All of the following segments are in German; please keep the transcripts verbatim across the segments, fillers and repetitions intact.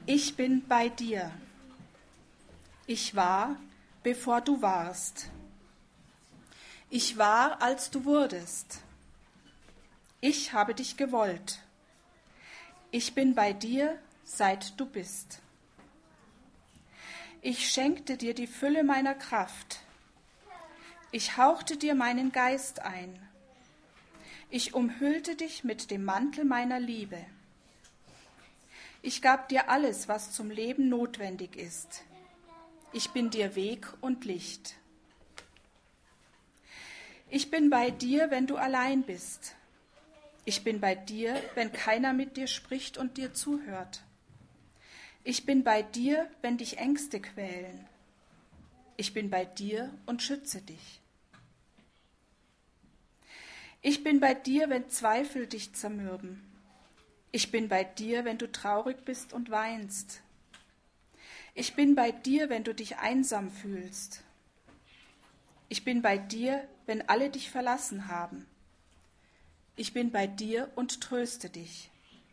Ich bin bei dir. Ich war, bevor du warst. Ich war, als du wurdest. Ich habe dich gewollt. Ich bin bei dir, seit du bist. Ich schenkte dir die Fülle meiner Kraft. Ich hauchte dir meinen Geist ein. Ich umhüllte dich mit dem Mantel meiner Liebe. Ich gab dir alles, was zum Leben notwendig ist. Ich bin dir Weg und Licht. Ich bin bei dir, wenn du allein bist. Ich bin bei dir, wenn keiner mit dir spricht und dir zuhört. Ich bin bei dir, wenn dich Ängste quälen. Ich bin bei dir und schütze dich. Ich bin bei dir, wenn Zweifel dich zermürben. Ich bin bei dir, wenn du traurig bist und weinst. Ich bin bei dir, wenn du dich einsam fühlst. Ich bin bei dir, wenn alle dich verlassen haben. Ich bin bei dir und tröste dich.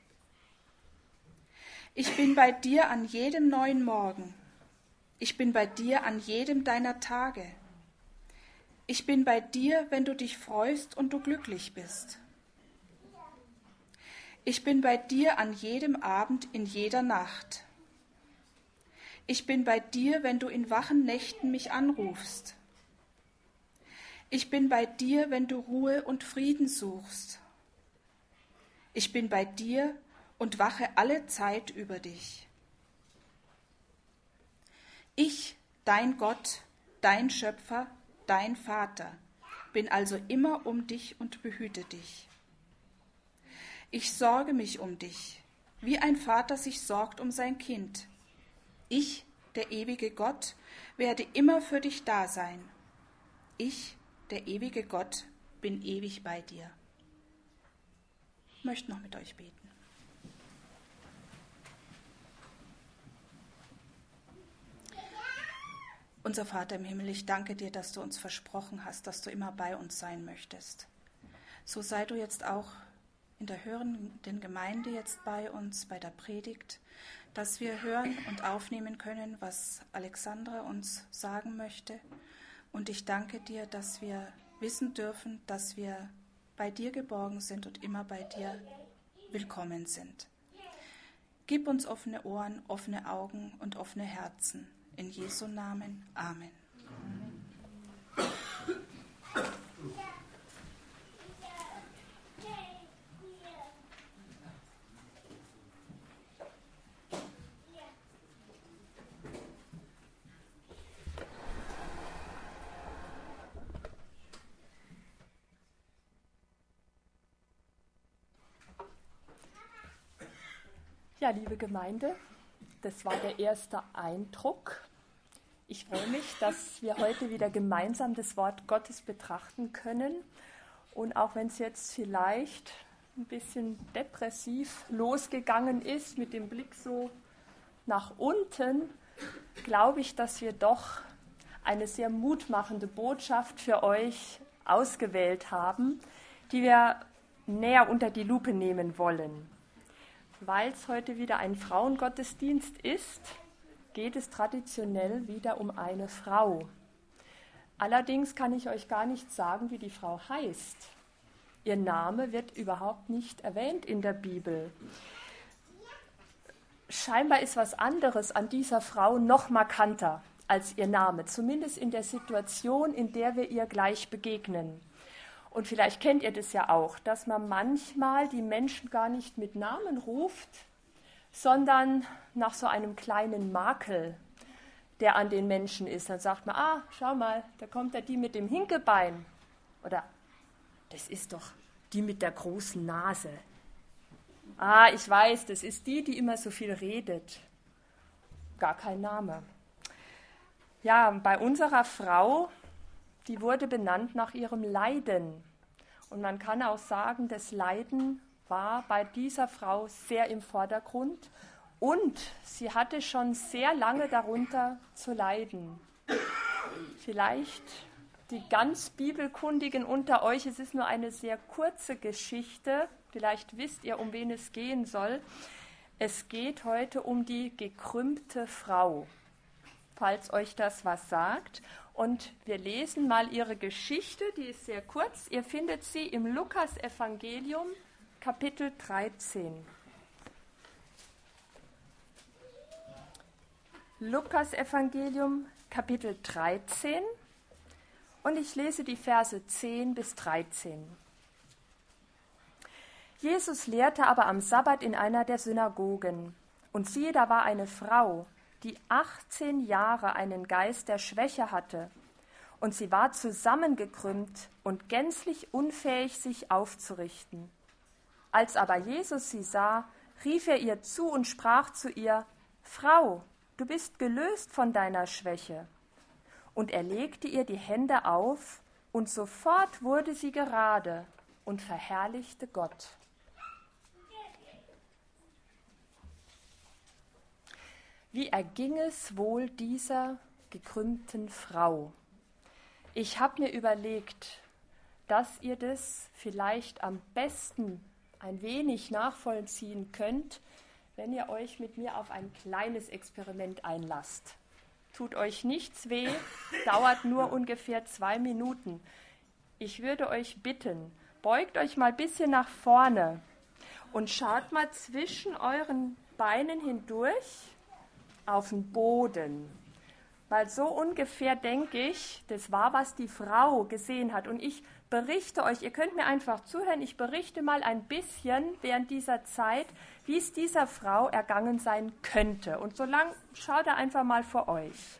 Ich bin bei dir an jedem neuen Morgen. Ich bin bei dir an jedem deiner Tage. Ich bin bei dir, wenn du dich freust und du glücklich bist. Ich bin bei dir an jedem Abend, in jeder Nacht. Ich bin bei dir, wenn du in wachen Nächten mich anrufst. Ich bin bei dir, wenn du Ruhe und Frieden suchst. Ich bin bei dir und wache alle Zeit über dich. Ich, dein Gott, dein Schöpfer, dein Vater, bin also immer um dich und behüte dich. Ich sorge mich um dich, wie ein Vater sich sorgt um sein Kind. Ich, der ewige Gott, werde immer für dich da sein. Ich, der ewige Gott, bin ewig bei dir. Ich möchte noch mit euch beten. Unser Vater im Himmel, ich danke dir, dass du uns versprochen hast, dass du immer bei uns sein möchtest. So sei du jetzt auch in der hörenden Gemeinde jetzt bei uns, bei der Predigt, dass wir hören und aufnehmen können, was Alexandra uns sagen möchte. Und ich danke dir, dass wir wissen dürfen, dass wir bei dir geborgen sind und immer bei dir willkommen sind. Gib uns offene Ohren, offene Augen und offene Herzen. In Jesu Namen. Amen. Ja, liebe Gemeinde, das war der erste Eindruck. Ich freue mich, dass wir heute wieder gemeinsam das Wort Gottes betrachten können. Und auch wenn es jetzt vielleicht ein bisschen depressiv losgegangen ist, mit dem Blick so nach unten, glaube ich, dass wir doch eine sehr mutmachende Botschaft für euch ausgewählt haben, die wir näher unter die Lupe nehmen wollen. Weil es heute wieder ein Frauengottesdienst ist, geht es traditionell wieder um eine Frau. Allerdings kann ich euch gar nicht sagen, wie die Frau heißt. Ihr Name wird überhaupt nicht erwähnt in der Bibel. Scheinbar ist was anderes an dieser Frau noch markanter als ihr Name, zumindest in der Situation, in der wir ihr gleich begegnen. Und vielleicht kennt ihr das ja auch, dass man manchmal die Menschen gar nicht mit Namen ruft, sondern nach so einem kleinen Makel, der an den Menschen ist. Dann sagt man, ah, schau mal, da kommt ja die mit dem Hinkelbein. Oder, das ist doch die mit der großen Nase. Ah, ich weiß, das ist die, die immer so viel redet. Gar kein Name. Ja, bei unserer Frau, die wurde benannt nach ihrem Leiden. Und man kann auch sagen, das Leiden war bei dieser Frau sehr im Vordergrund und sie hatte schon sehr lange darunter zu leiden. Vielleicht die ganz Bibelkundigen unter euch, es ist nur eine sehr kurze Geschichte, vielleicht wisst ihr, um wen es gehen soll. Es geht heute um die gekrümmte Frau, falls euch das was sagt. Und wir lesen mal ihre Geschichte, die ist sehr kurz. Ihr findet sie im Lukas-Evangelium, Kapitel dreizehn. Lukas-Evangelium, Kapitel dreizehn. Und ich lese die Verse zehn bis dreizehn. Jesus lehrte aber am Sabbat in einer der Synagogen. Und siehe, da war eine Frau, die achtzehn Jahre einen Geist der Schwäche hatte. Und sie war zusammengekrümmt und gänzlich unfähig, sich aufzurichten. Als aber Jesus sie sah, rief er ihr zu und sprach zu ihr: Frau, du bist gelöst von deiner Schwäche. Und er legte ihr die Hände auf, und sofort wurde sie gerade und verherrlichte Gott. Wie erging es wohl dieser gekrümmten Frau? Ich habe mir überlegt, dass ihr das vielleicht am besten ein wenig nachvollziehen könnt, wenn ihr euch mit mir auf ein kleines Experiment einlasst. Tut euch nichts weh, dauert nur ungefähr zwei Minuten. Ich würde euch bitten, beugt euch mal ein bisschen nach vorne und schaut mal zwischen euren Beinen hindurch auf den Boden. Weil so ungefähr denke ich, das war, was die Frau gesehen hat. Und ich berichte euch, ihr könnt mir einfach zuhören, ich berichte mal ein bisschen während dieser Zeit, wie es dieser Frau ergangen sein könnte. Und so lang schaut ihr einfach mal vor euch.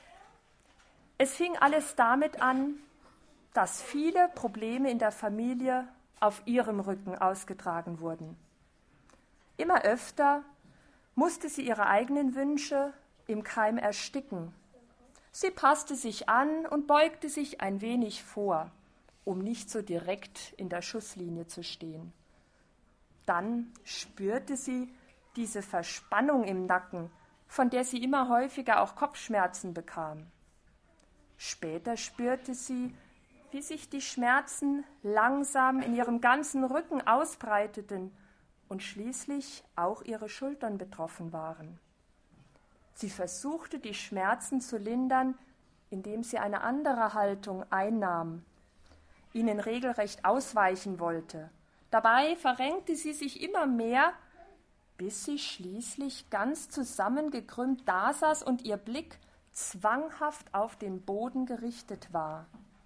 Es fing alles damit an, dass viele Probleme in der Familie auf ihrem Rücken ausgetragen wurden. Immer öfter musste sie ihre eigenen Wünsche im Keim ersticken. Sie passte sich an und beugte sich ein wenig vor, um nicht so direkt in der Schusslinie zu stehen. Dann spürte sie diese Verspannung im Nacken, von der sie immer häufiger auch Kopfschmerzen bekam. Später spürte sie, wie sich die Schmerzen langsam in ihrem ganzen Rücken ausbreiteten und schließlich auch ihre Schultern betroffen waren. Sie versuchte, die Schmerzen zu lindern, indem sie eine andere Haltung einnahm, ihnen regelrecht ausweichen wollte. Dabei verrenkte sie sich immer mehr, bis sie schließlich ganz zusammengekrümmt dasaß und ihr Blick zwanghaft auf den Boden gerichtet war.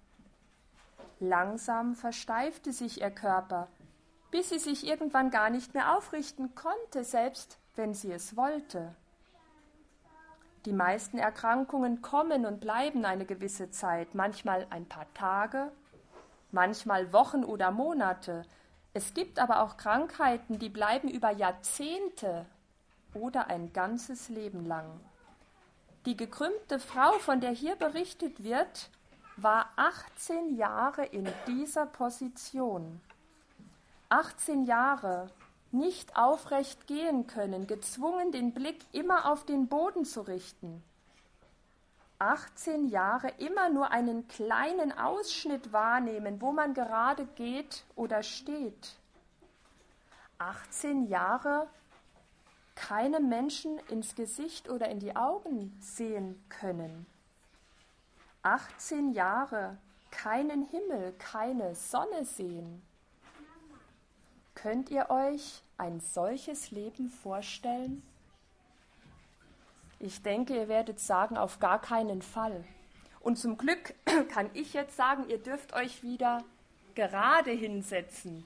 Langsam versteifte sich ihr Körper, bis sie sich irgendwann gar nicht mehr aufrichten konnte, selbst wenn sie es wollte. Die meisten Erkrankungen kommen und bleiben eine gewisse Zeit, manchmal ein paar Tage, manchmal Wochen oder Monate. Es gibt aber auch Krankheiten, die bleiben über Jahrzehnte oder ein ganzes Leben lang. Die gekrümmte Frau, von der hier berichtet wird, war achtzehn Jahre in dieser Position. achtzehn Jahre nicht aufrecht gehen können, gezwungen, den Blick immer auf den Boden zu richten. achtzehn Jahre immer nur einen kleinen Ausschnitt wahrnehmen, wo man gerade geht oder steht. achtzehn Jahre keinem Menschen ins Gesicht oder in die Augen sehen können. achtzehn Jahre keinen Himmel, keine Sonne sehen. Könnt ihr euch ein solches Leben vorstellen? Ich denke, ihr werdet sagen, auf gar keinen Fall. Und zum Glück kann ich jetzt sagen, ihr dürft euch wieder gerade hinsetzen.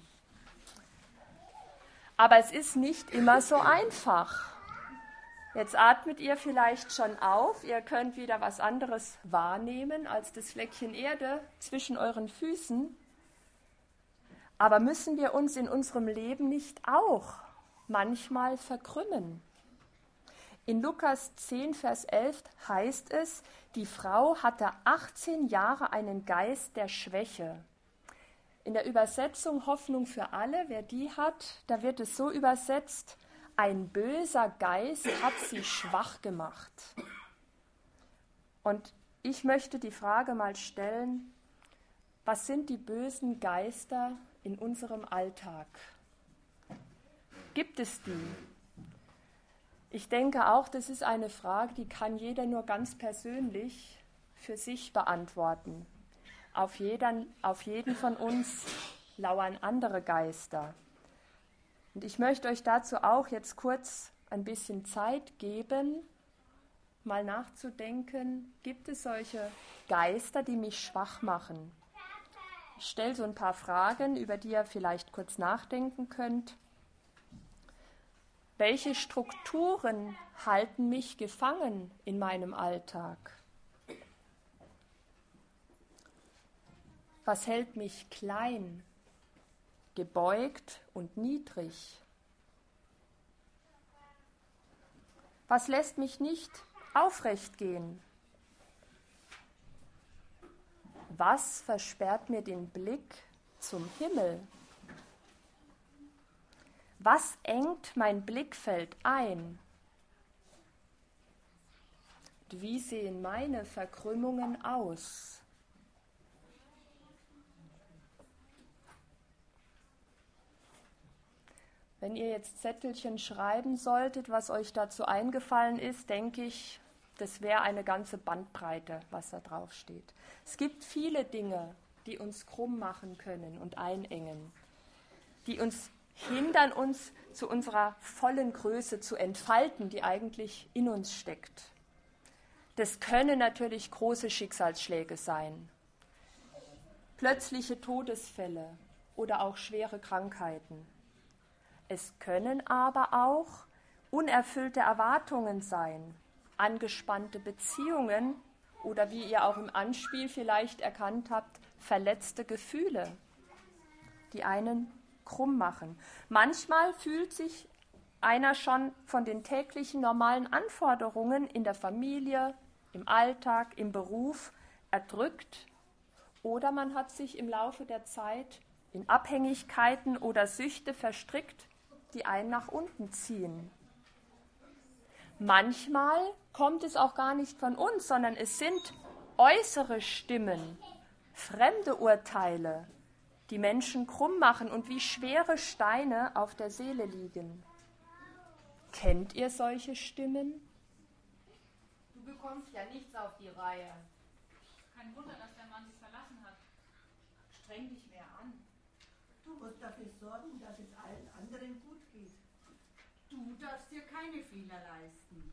Aber es ist nicht immer so einfach. Jetzt atmet ihr vielleicht schon auf, ihr könnt wieder was anderes wahrnehmen als das Fleckchen Erde zwischen euren Füßen. Aber müssen wir uns in unserem Leben nicht auch manchmal verkrümmen? In Lukas zehn, Vers elf heißt es, die Frau hatte achtzehn Jahre einen Geist der Schwäche. In der Übersetzung Hoffnung für alle, wer die hat, da wird es so übersetzt, ein böser Geist hat sie schwach gemacht. Und ich möchte die Frage mal stellen, was sind die bösen Geister in unserem Alltag? Gibt es die? Ich denke auch, das ist eine Frage, die kann jeder nur ganz persönlich für sich beantworten. Auf jeden, auf jeden von uns lauern andere Geister. Und ich möchte euch dazu auch jetzt kurz ein bisschen Zeit geben, mal nachzudenken, gibt es solche Geister, die mich schwach machen? Ich stelle so ein paar Fragen, über die ihr vielleicht kurz nachdenken könnt. Welche Strukturen halten mich gefangen in meinem Alltag? Was hält mich klein, gebeugt und niedrig? Was lässt mich nicht aufrecht gehen? Was versperrt mir den Blick zum Himmel? Was engt mein Blickfeld ein? Und wie sehen meine Verkrümmungen aus? Wenn ihr jetzt Zettelchen schreiben solltet, was euch dazu eingefallen ist, denke ich, das wäre eine ganze Bandbreite, was da drauf steht. Es gibt viele Dinge, die uns krumm machen können und einengen, die uns hindern, uns zu unserer vollen Größe zu entfalten, die eigentlich in uns steckt. Das können natürlich große Schicksalsschläge sein, plötzliche Todesfälle oder auch schwere Krankheiten. Es können aber auch unerfüllte Erwartungen sein, angespannte Beziehungen oder, wie ihr auch im Anspiel vielleicht erkannt habt, verletzte Gefühle, die einen krumm machen. Manchmal fühlt sich einer schon von den täglichen normalen Anforderungen in der Familie, im Alltag, im Beruf erdrückt oder man hat sich im Laufe der Zeit in Abhängigkeiten oder Süchte verstrickt, die einen nach unten ziehen. Manchmal kommt es auch gar nicht von uns, sondern es sind äußere Stimmen, fremde Urteile, die Menschen krumm machen und wie schwere Steine auf der Seele liegen. Kennt ihr solche Stimmen? Du bekommst ja nichts auf die Reihe. Kein Wunder, dass der Mann dich verlassen hat. Streng dich mehr an. Du musst dafür sorgen, dass es allen anderen gut geht. Du darfst dir keine Fehler leisten.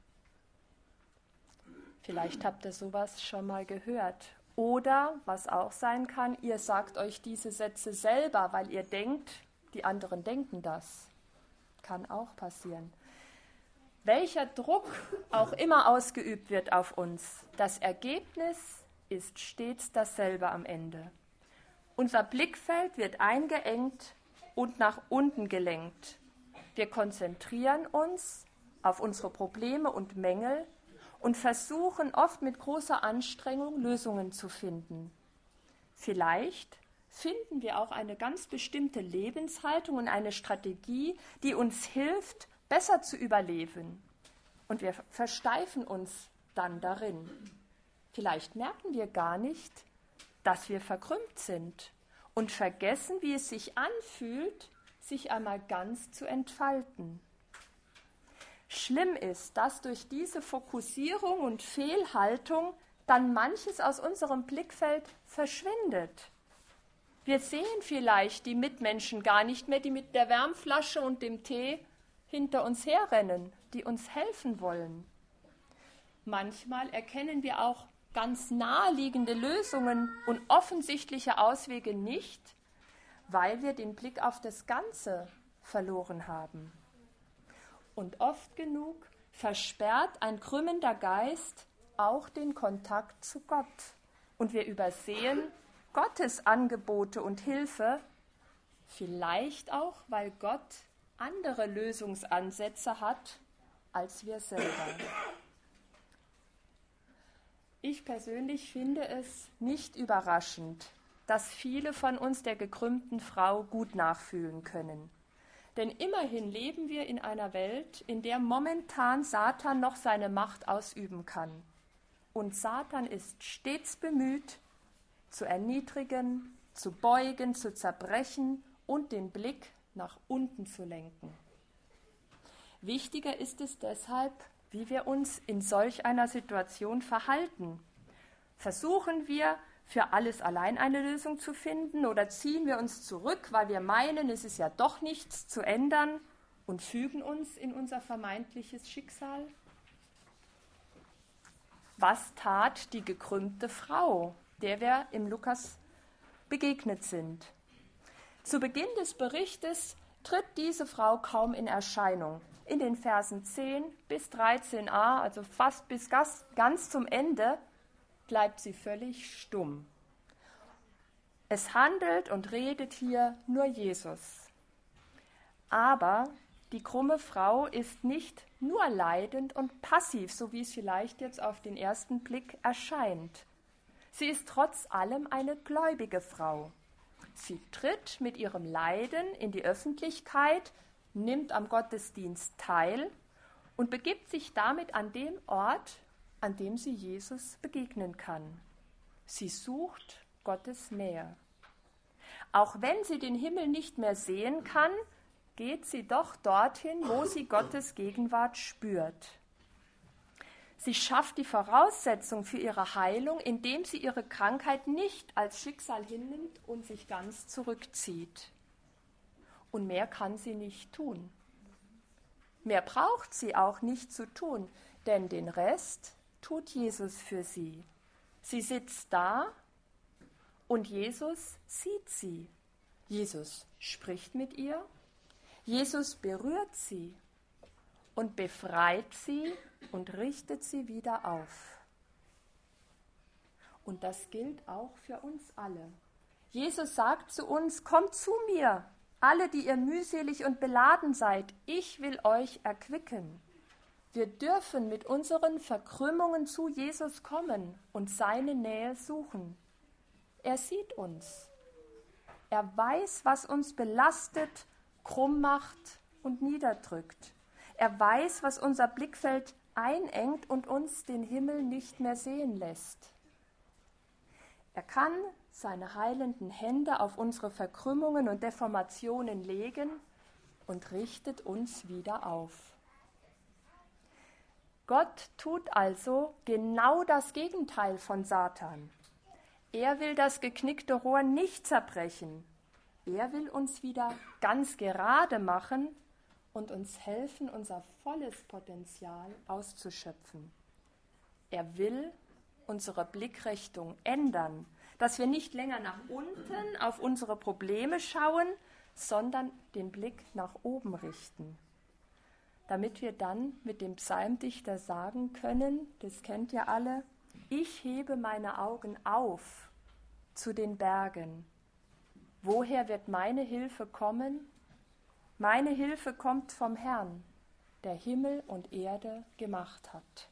Vielleicht habt ihr sowas schon mal gehört. Oder, was auch sein kann, ihr sagt euch diese Sätze selber, weil ihr denkt, die anderen denken das. Kann auch passieren. Welcher Druck auch immer ausgeübt wird auf uns, das Ergebnis ist stets dasselbe am Ende. Unser Blickfeld wird eingeengt und nach unten gelenkt. Wir konzentrieren uns auf unsere Probleme und Mängel und versuchen oft mit großer Anstrengung Lösungen zu finden. Vielleicht finden wir auch eine ganz bestimmte Lebenshaltung und eine Strategie, die uns hilft, besser zu überleben. Und wir versteifen uns dann darin. Vielleicht merken wir gar nicht, dass wir verkrümmt sind und vergessen, wie es sich anfühlt, sich einmal ganz zu entfalten. Schlimm ist, dass durch diese Fokussierung und Fehlhaltung dann manches aus unserem Blickfeld verschwindet. Wir sehen vielleicht die Mitmenschen gar nicht mehr, die mit der Wärmflasche und dem Tee hinter uns herrennen, die uns helfen wollen. Manchmal erkennen wir auch ganz naheliegende Lösungen und offensichtliche Auswege nicht, weil wir den Blick auf das Ganze verloren haben. Und oft genug versperrt ein krümmender Geist auch den Kontakt zu Gott. Und wir übersehen Gottes Angebote und Hilfe, vielleicht auch, weil Gott andere Lösungsansätze hat als wir selber. Ich persönlich finde es nicht überraschend, dass viele von uns der gekrümmten Frau gut nachfühlen können. Denn immerhin leben wir in einer Welt, in der momentan Satan noch seine Macht ausüben kann. Und Satan ist stets bemüht, zu erniedrigen, zu beugen, zu zerbrechen und den Blick nach unten zu lenken. Wichtiger ist es deshalb, wie wir uns in solch einer Situation verhalten. Versuchen wir, für alles allein eine Lösung zu finden, oder ziehen wir uns zurück, weil wir meinen, es ist ja doch nichts zu ändern, und fügen uns in unser vermeintliches Schicksal? Was tat die gekrümmte Frau, der wir im Lukas begegnet sind? Zu Beginn des Berichtes tritt diese Frau kaum in Erscheinung. In den Versen zehn bis dreizehn a, also fast bis ganz zum Ende, bleibt sie völlig stumm. Es handelt und redet hier nur Jesus. Aber die krumme Frau ist nicht nur leidend und passiv, so wie es vielleicht jetzt auf den ersten Blick erscheint. Sie ist trotz allem eine gläubige Frau. Sie tritt mit ihrem Leiden in die Öffentlichkeit, nimmt am Gottesdienst teil und begibt sich damit an den Ort, an dem sie Jesus begegnen kann. Sie sucht Gottes Nähe. Auch wenn sie den Himmel nicht mehr sehen kann, geht sie doch dorthin, wo sie Gottes Gegenwart spürt. Sie schafft die Voraussetzung für ihre Heilung, indem sie ihre Krankheit nicht als Schicksal hinnimmt und sich ganz zurückzieht. Und mehr kann sie nicht tun. Mehr braucht sie auch nicht zu tun, denn den Rest tut Jesus für sie. Sie sitzt da und Jesus sieht sie. Jesus spricht mit ihr, Jesus berührt sie und befreit sie und richtet sie wieder auf. Und das gilt auch für uns alle. Jesus sagt zu uns: Kommt zu mir, alle, die ihr mühselig und beladen seid, ich will euch erquicken. Wir dürfen mit unseren Verkrümmungen zu Jesus kommen und seine Nähe suchen. Er sieht uns. Er weiß, was uns belastet, krumm macht und niederdrückt. Er weiß, was unser Blickfeld einengt und uns den Himmel nicht mehr sehen lässt. Er kann seine heilenden Hände auf unsere Verkrümmungen und Deformationen legen und richtet uns wieder auf. Gott tut also genau das Gegenteil von Satan. Er will das geknickte Rohr nicht zerbrechen. Er will uns wieder ganz gerade machen und uns helfen, unser volles Potenzial auszuschöpfen. Er will unsere Blickrichtung ändern, dass wir nicht länger nach unten auf unsere Probleme schauen, sondern den Blick nach oben richten, damit wir dann mit dem Psalmdichter sagen können, das kennt ihr alle: Ich hebe meine Augen auf zu den Bergen. Woher wird meine Hilfe kommen? Meine Hilfe kommt vom Herrn, der Himmel und Erde gemacht hat.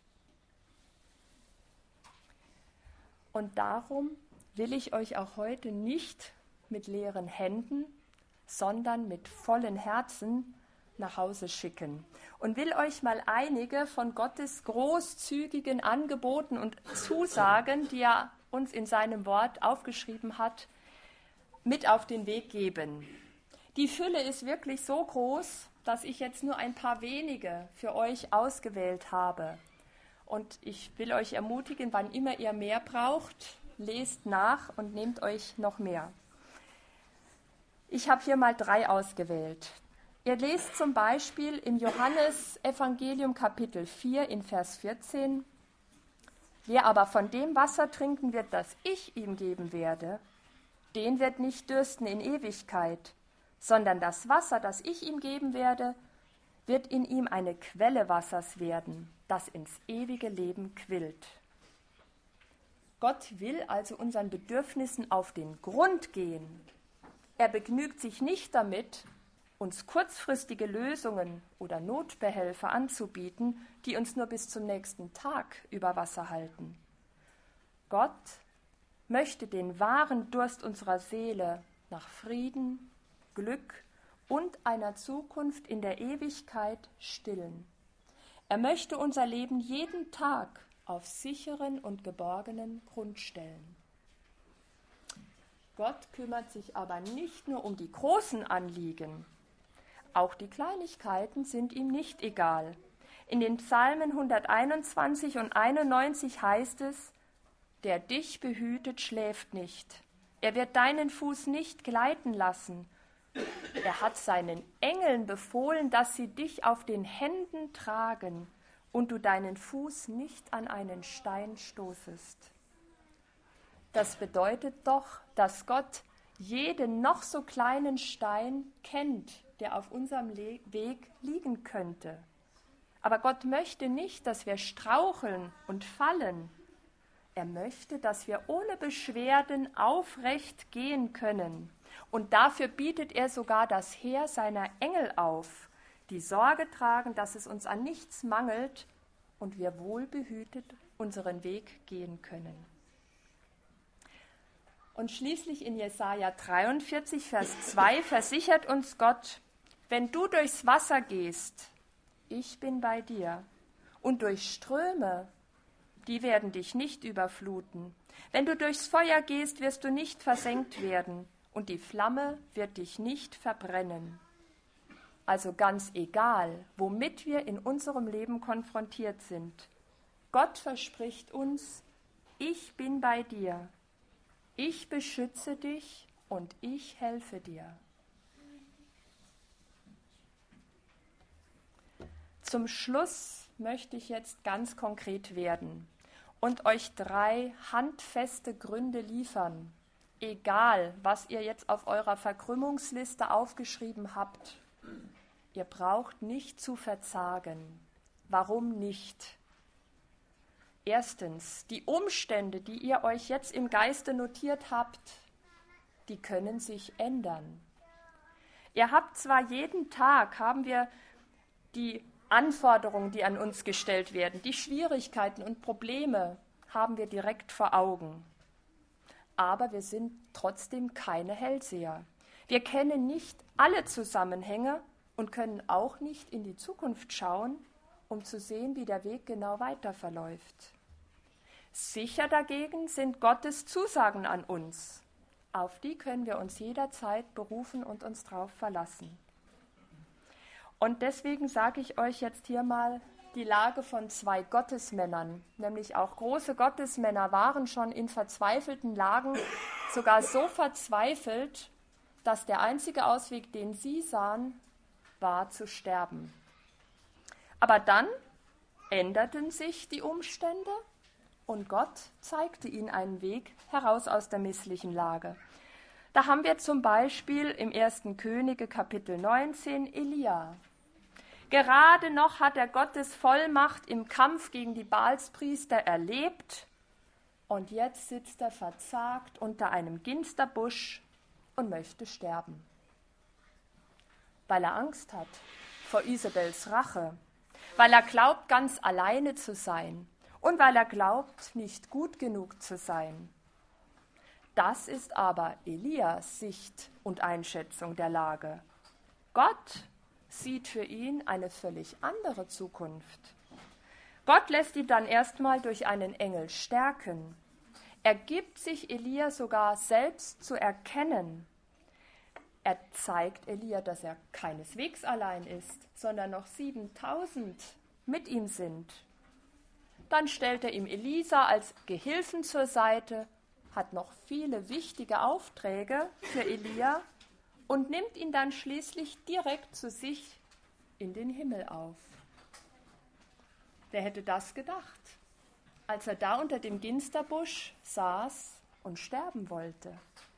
Und darum will ich euch auch heute nicht mit leeren Händen, sondern mit vollen Herzen nach Hause schicken und will euch mal einige von Gottes großzügigen Angeboten und Zusagen, die er uns in seinem Wort aufgeschrieben hat, mit auf den Weg geben. Die Fülle ist wirklich so groß, dass ich jetzt nur ein paar wenige für euch ausgewählt habe. Und ich will euch ermutigen, wann immer ihr mehr braucht, lest nach und nehmt euch noch mehr. Ich habe hier mal drei ausgewählt. Ihr lest zum Beispiel im Johannes-Evangelium Kapitel vier in Vers vierzehn: Wer aber von dem Wasser trinken wird, das ich ihm geben werde, den wird nicht dürsten in Ewigkeit, sondern das Wasser, das ich ihm geben werde, wird in ihm eine Quelle Wassers werden, das ins ewige Leben quillt. Gott will also unseren Bedürfnissen auf den Grund gehen. Er begnügt sich nicht damit, uns kurzfristige Lösungen oder Notbehelfe anzubieten, die uns nur bis zum nächsten Tag über Wasser halten. Gott möchte den wahren Durst unserer Seele nach Frieden, Glück und einer Zukunft in der Ewigkeit stillen. Er möchte unser Leben jeden Tag auf sicheren und geborgenen Grund stellen. Gott kümmert sich aber nicht nur um die großen Anliegen. Auch die Kleinigkeiten sind ihm nicht egal. In den Psalmen hunderteinundzwanzig und einundneunzig heißt es, der dich behütet, schläft nicht. Er wird deinen Fuß nicht gleiten lassen. Er hat seinen Engeln befohlen, dass sie dich auf den Händen tragen und du deinen Fuß nicht an einen Stein stoßest. Das bedeutet doch, dass Gott jeden noch so kleinen Stein kennt, der auf unserem Le- Weg liegen könnte. Aber Gott möchte nicht, dass wir straucheln und fallen. Er möchte, dass wir ohne Beschwerden aufrecht gehen können. Und dafür bietet er sogar das Heer seiner Engel auf, die Sorge tragen, dass es uns an nichts mangelt und wir wohlbehütet unseren Weg gehen können. Und schließlich in Jesaja dreiundvierzig, Vers zwei versichert uns Gott, wenn du durchs Wasser gehst, ich bin bei dir, und durch Ströme, die werden dich nicht überfluten. Wenn du durchs Feuer gehst, wirst du nicht versenkt werden, und die Flamme wird dich nicht verbrennen. Also ganz egal, womit wir in unserem Leben konfrontiert sind. Gott verspricht uns, ich bin bei dir. Ich beschütze dich und ich helfe dir. Zum Schluss möchte ich jetzt ganz konkret werden und euch drei handfeste Gründe liefern, egal was ihr jetzt auf eurer Verkrümmungsliste aufgeschrieben habt. Ihr braucht nicht zu verzagen. Warum nicht? Erstens, die Umstände, die ihr euch jetzt im Geiste notiert habt, die können sich ändern. Ihr habt zwar jeden Tag, haben wir die Anforderungen, die an uns gestellt werden, die Schwierigkeiten und Probleme haben wir direkt vor Augen. Aber wir sind trotzdem keine Hellseher. Wir kennen nicht alle Zusammenhänge und können auch nicht in die Zukunft schauen, um zu sehen, wie der Weg genau weiter verläuft. Sicher dagegen sind Gottes Zusagen an uns. Auf die können wir uns jederzeit berufen und uns drauf verlassen. Und deswegen sage ich euch jetzt hier mal die Lage von zwei Gottesmännern, nämlich auch große Gottesmänner waren schon in verzweifelten Lagen, sogar so verzweifelt, dass der einzige Ausweg, den sie sahen, war zu sterben. Aber dann änderten sich die Umstände und Gott zeigte ihnen einen Weg heraus aus der misslichen Lage. Da haben wir zum Beispiel im ersten Könige Kapitel neunzehn Elia. Gerade noch hat er Gottes Vollmacht im Kampf gegen die Baalspriester erlebt und jetzt sitzt er verzagt unter einem Ginsterbusch und möchte sterben, weil er Angst hat vor Isabels Rache, weil er glaubt, ganz alleine zu sein und weil er glaubt, nicht gut genug zu sein. Das ist aber Elias Sicht und Einschätzung der Lage. Gott sieht für ihn eine völlig andere Zukunft. Gott lässt ihn dann erstmal durch einen Engel stärken. Er gibt sich Elia sogar selbst zu erkennen. Er zeigt Elia, dass er keineswegs allein ist, sondern noch siebentausend mit ihm sind. Dann stellt er ihm Elisa als Gehilfen zur Seite, hat noch viele wichtige Aufträge für Elia und nimmt ihn dann schließlich direkt zu sich in den Himmel auf. Wer hätte das gedacht, als er da unter dem Ginsterbusch saß und sterben wollte?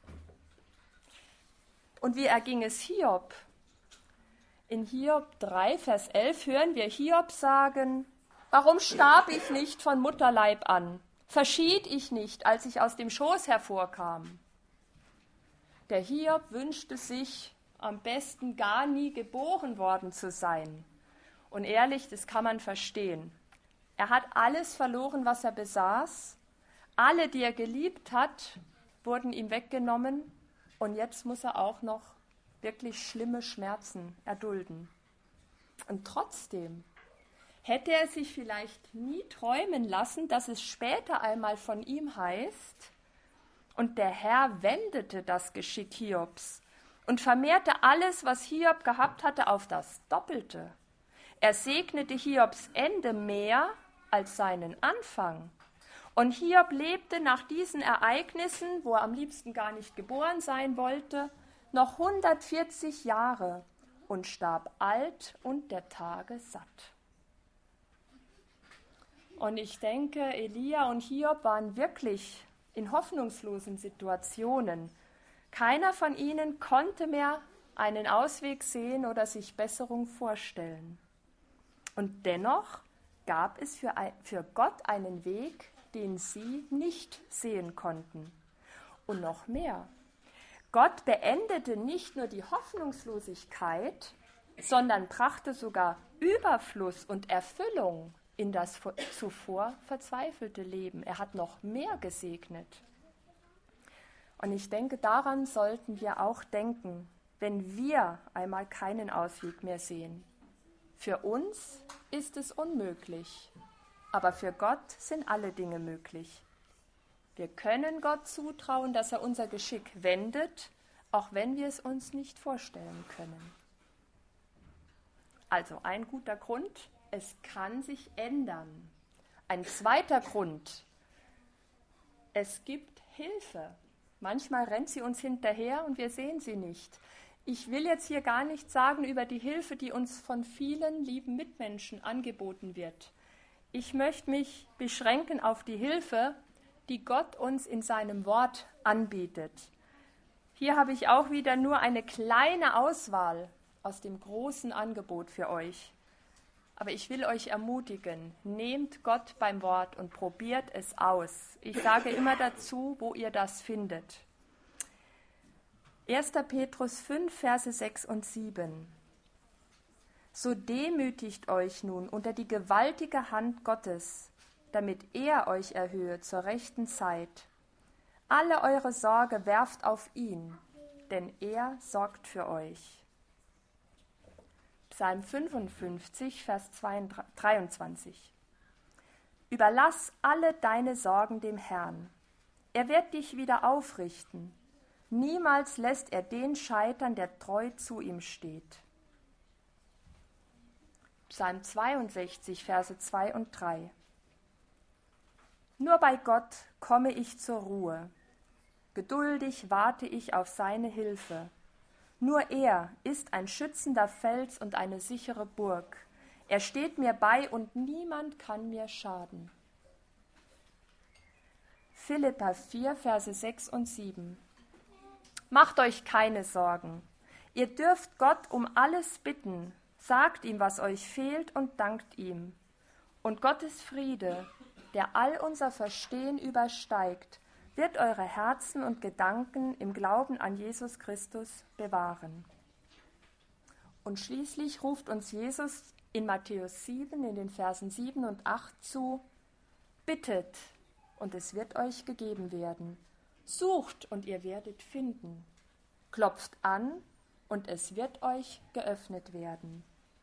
Und wie erging es Hiob? In Hiob drei, Vers elf hören wir Hiob sagen, warum starb ich nicht von Mutterleib an? Verschied ich nicht, als ich aus dem Schoß hervorkam? Der Hiob wünschte sich, am besten gar nie geboren worden zu sein. Und ehrlich, das kann man verstehen. Er hat alles verloren, was er besaß. Alle, die er geliebt hat, wurden ihm weggenommen. Und jetzt muss er auch noch wirklich schlimme Schmerzen erdulden. Und trotzdem hätte er sich vielleicht nie träumen lassen, dass es später einmal von ihm heißt, und der Herr wendete das Geschick Hiobs und vermehrte alles, was Hiob gehabt hatte, auf das Doppelte. Er segnete Hiobs Ende mehr als seinen Anfang. Und Hiob lebte nach diesen Ereignissen, wo er am liebsten gar nicht geboren sein wollte, noch hundertvierzig Jahre und starb alt und der Tage satt. Und ich denke, Elia und Hiob waren wirklich in hoffnungslosen Situationen. Keiner von ihnen konnte mehr einen Ausweg sehen oder sich Besserung vorstellen. Und dennoch gab es für, für Gott einen Weg, den sie nicht sehen konnten. Und noch mehr. Gott beendete nicht nur die Hoffnungslosigkeit, sondern brachte sogar Überfluss und Erfüllung in das zuvor verzweifelte Leben. Er hat noch mehr gesegnet. Und ich denke, daran sollten wir auch denken, wenn wir einmal keinen Ausweg mehr sehen. Für uns ist es unmöglich, aber für Gott sind alle Dinge möglich. Wir können Gott zutrauen, dass er unser Geschick wendet, auch wenn wir es uns nicht vorstellen können. Also ein guter Grund, es kann sich ändern. Ein zweiter Grund, es gibt Hilfe. Manchmal rennt sie uns hinterher und wir sehen sie nicht. Ich will jetzt hier gar nichts sagen über die Hilfe, die uns von vielen lieben Mitmenschen angeboten wird. Ich möchte mich beschränken auf die Hilfe, die Gott uns in seinem Wort anbietet. Hier habe ich auch wieder nur eine kleine Auswahl aus dem großen Angebot für euch. Aber ich will euch ermutigen, nehmt Gott beim Wort und probiert es aus. Ich sage immer dazu, wo ihr das findet. erster Petrus fünf, Verse sechs und sieben. So demütigt euch nun unter die gewaltige Hand Gottes, damit er euch erhöhe zur rechten Zeit. Alle eure Sorge werft auf ihn, denn er sorgt für euch. Psalm fünfundfünfzig, Vers dreiundzwanzig. Überlass alle deine Sorgen dem Herrn. Er wird dich wieder aufrichten. Niemals lässt er den scheitern, der treu zu ihm steht. Psalm zweiundsechzig, Verse zwei und drei. Nur bei Gott komme ich zur Ruhe. Geduldig warte ich auf seine Hilfe. Nur er ist ein schützender Fels und eine sichere Burg. Er steht mir bei und niemand kann mir schaden. Philipper vier, Verse sechs und sieben. Macht euch keine Sorgen. Ihr dürft Gott um alles bitten. Sagt ihm, was euch fehlt und dankt ihm. Und Gottes Friede, der all unser Verstehen übersteigt, wird eure Herzen und Gedanken im Glauben an Jesus Christus bewahren. Und schließlich ruft uns Jesus in Matthäus sieben, in den Versen sieben und acht zu: Bittet, und es wird euch gegeben werden. Sucht, und ihr werdet finden. Klopft an, und es wird euch geöffnet werden.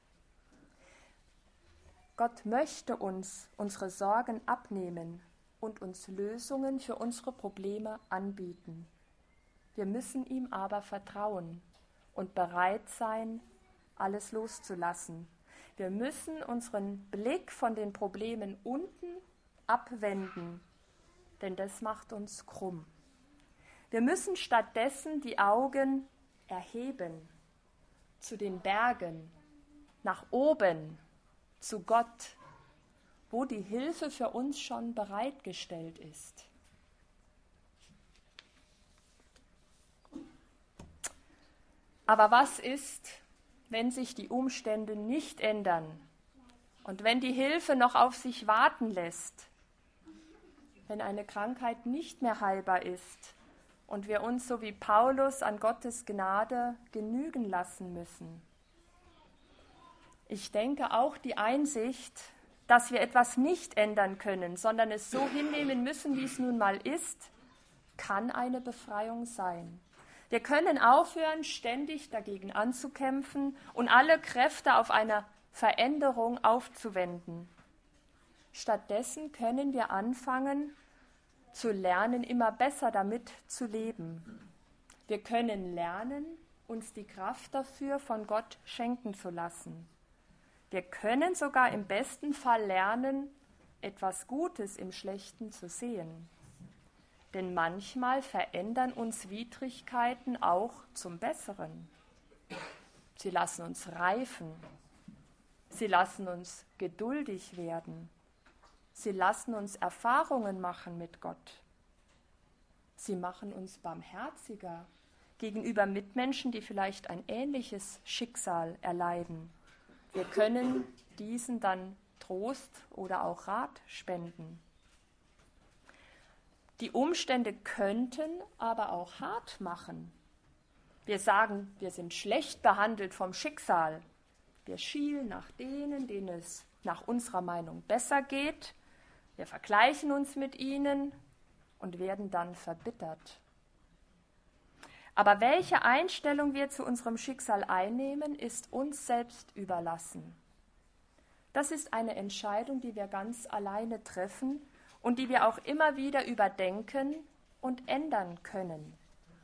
Gott möchte uns unsere Sorgen abnehmen und uns Lösungen für unsere Probleme anbieten. Wir müssen ihm aber vertrauen und bereit sein, alles loszulassen. Wir müssen unseren Blick von den Problemen unten abwenden, denn das macht uns krumm. Wir müssen stattdessen die Augen erheben zu den Bergen, nach oben, zu Gott, wo die Hilfe für uns schon bereitgestellt ist. Aber was ist, wenn sich die Umstände nicht ändern und wenn die Hilfe noch auf sich warten lässt, wenn eine Krankheit nicht mehr heilbar ist und wir uns so wie Paulus an Gottes Gnade genügen lassen müssen? Ich denke auch die Einsicht, dass wir etwas nicht ändern können, sondern es so hinnehmen müssen, wie es nun mal ist, kann eine Befreiung sein. Wir können aufhören, ständig dagegen anzukämpfen und alle Kräfte auf eine Veränderung aufzuwenden. Stattdessen können wir anfangen, zu lernen, immer besser damit zu leben. Wir können lernen, uns die Kraft dafür von Gott schenken zu lassen. Wir können sogar im besten Fall lernen, etwas Gutes im Schlechten zu sehen. Denn manchmal verändern uns Widrigkeiten auch zum Besseren. Sie lassen uns reifen. Sie lassen uns geduldig werden. Sie lassen uns Erfahrungen machen mit Gott. Sie machen uns barmherziger gegenüber Mitmenschen, die vielleicht ein ähnliches Schicksal erleiden. Wir können diesen dann Trost oder auch Rat spenden. Die Umstände könnten aber auch hart machen. Wir sagen, wir sind schlecht behandelt vom Schicksal. Wir schielen nach denen, denen es nach unserer Meinung besser geht. Wir vergleichen uns mit ihnen und werden dann verbittert. Aber welche Einstellung wir zu unserem Schicksal einnehmen, ist uns selbst überlassen. Das ist eine Entscheidung, die wir ganz alleine treffen und die wir auch immer wieder überdenken und ändern können.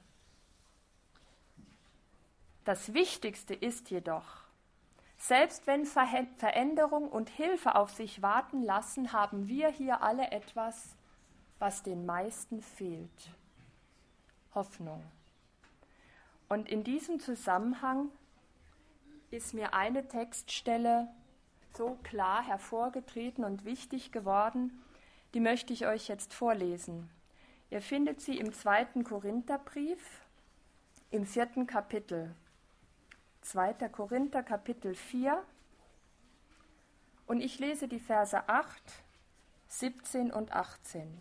Das Wichtigste ist jedoch, selbst wenn Veränderung und Hilfe auf sich warten lassen, haben wir hier alle etwas, was den meisten fehlt: Hoffnung. Und in diesem Zusammenhang ist mir eine Textstelle so klar hervorgetreten und wichtig geworden, die möchte ich euch jetzt vorlesen. Ihr findet sie im zweiten Korintherbrief, im vierten Kapitel. zweiter Korinther, Kapitel vier. Und ich lese die Verse acht, siebzehn und achtzehn.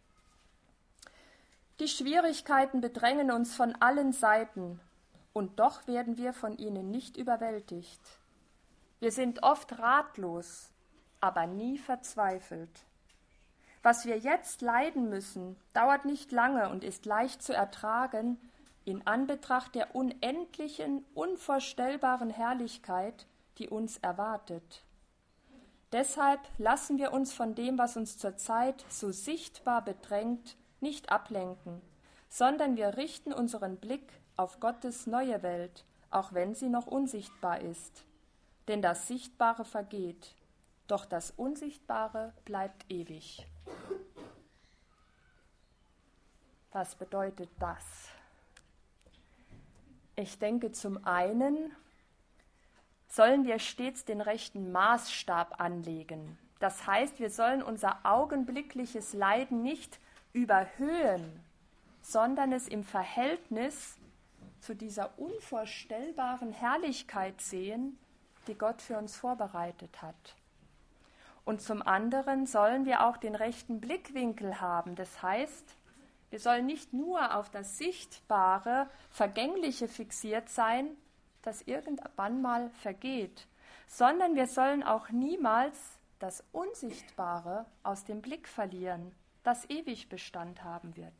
Die Schwierigkeiten bedrängen uns von allen Seiten, und doch werden wir von ihnen nicht überwältigt. Wir sind oft ratlos, aber nie verzweifelt. Was wir jetzt leiden müssen, dauert nicht lange und ist leicht zu ertragen in Anbetracht der unendlichen, unvorstellbaren Herrlichkeit, die uns erwartet. Deshalb lassen wir uns von dem, was uns zurzeit so sichtbar bedrängt, nicht ablenken, sondern wir richten unseren Blick auf Gottes neue Welt, auch wenn sie noch unsichtbar ist. Denn das Sichtbare vergeht, doch das Unsichtbare bleibt ewig. Was bedeutet das? Ich denke, zum einen sollen wir stets den rechten Maßstab anlegen. Das heißt, wir sollen unser augenblickliches Leiden nicht überhöhen, sondern es im Verhältnis zu dieser unvorstellbaren Herrlichkeit sehen, die Gott für uns vorbereitet hat. Und zum anderen sollen wir auch den rechten Blickwinkel haben. Das heißt, wir sollen nicht nur auf das Sichtbare, Vergängliche fixiert sein, das irgendwann mal vergeht, sondern wir sollen auch niemals das Unsichtbare aus dem Blick verlieren, das ewig Bestand haben wird.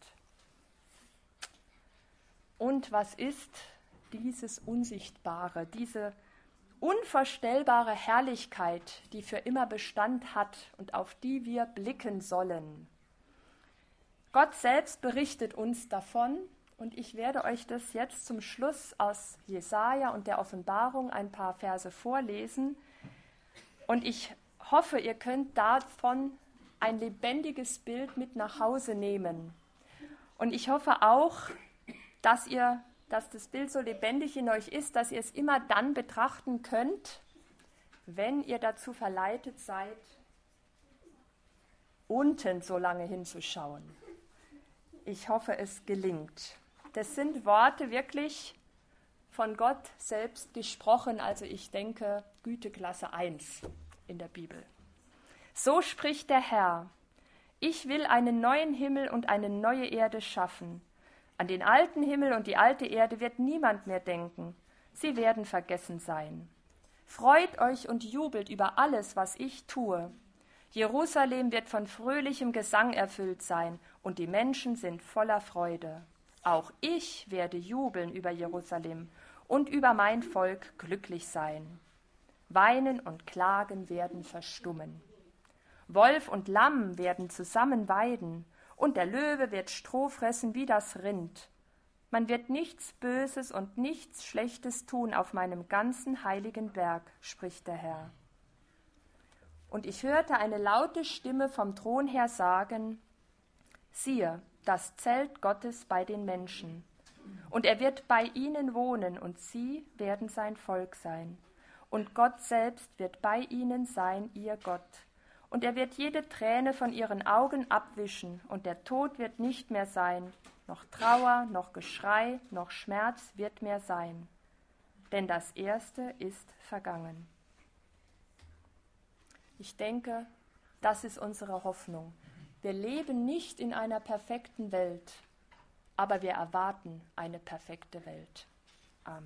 Und was ist dieses Unsichtbare, diese unvorstellbare Herrlichkeit, die für immer Bestand hat und auf die wir blicken sollen? Gott selbst berichtet uns davon, und ich werde euch das jetzt zum Schluss aus Jesaja und der Offenbarung ein paar Verse vorlesen. Und ich hoffe, ihr könnt davon ein lebendiges Bild mit nach Hause nehmen. Und ich hoffe auch, dass ihr, dass das Bild so lebendig in euch ist, dass ihr es immer dann betrachten könnt, wenn ihr dazu verleitet seid, unten so lange hinzuschauen. Ich hoffe, es gelingt. Das sind Worte wirklich von Gott selbst gesprochen, also ich denke Güteklasse eins in der Bibel. So spricht der Herr: Ich will einen neuen Himmel und eine neue Erde schaffen. An den alten Himmel und die alte Erde wird niemand mehr denken. Sie werden vergessen sein. Freut euch und jubelt über alles, was ich tue. Jerusalem wird von fröhlichem Gesang erfüllt sein, und die Menschen sind voller Freude. Auch ich werde jubeln über Jerusalem und über mein Volk glücklich sein. Weinen und Klagen werden verstummen. Wolf und Lamm werden zusammen weiden, und der Löwe wird Stroh fressen wie das Rind. Man wird nichts Böses und nichts Schlechtes tun auf meinem ganzen heiligen Berg, spricht der Herr. Und ich hörte eine laute Stimme vom Thron her sagen, siehe, das Zelt Gottes bei den Menschen. Und er wird bei ihnen wohnen, und sie werden sein Volk sein. Und Gott selbst wird bei ihnen sein, ihr Gott. Und er wird jede Träne von ihren Augen abwischen, und der Tod wird nicht mehr sein, noch Trauer, noch Geschrei, noch Schmerz wird mehr sein. Denn das Erste ist vergangen. Ich denke, das ist unsere Hoffnung. Wir leben nicht in einer perfekten Welt, aber wir erwarten eine perfekte Welt. Amen.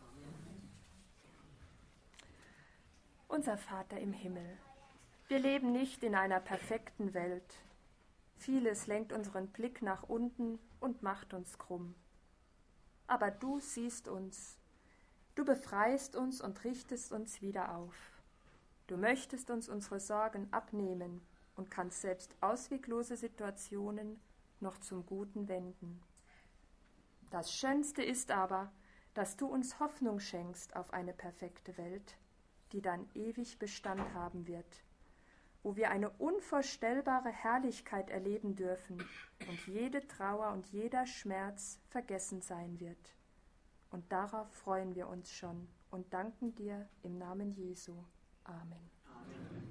Unser Vater im Himmel, wir leben nicht in einer perfekten Welt. Vieles lenkt unseren Blick nach unten und macht uns krumm. Aber du siehst uns, du befreist uns und richtest uns wieder auf. Du möchtest uns unsere Sorgen abnehmen und kannst selbst ausweglose Situationen noch zum Guten wenden. Das Schönste ist aber, dass du uns Hoffnung schenkst auf eine perfekte Welt, die dann ewig Bestand haben wird, wo wir eine unvorstellbare Herrlichkeit erleben dürfen und jede Trauer und jeder Schmerz vergessen sein wird. Und darauf freuen wir uns schon und danken dir im Namen Jesu. Amen. Amen.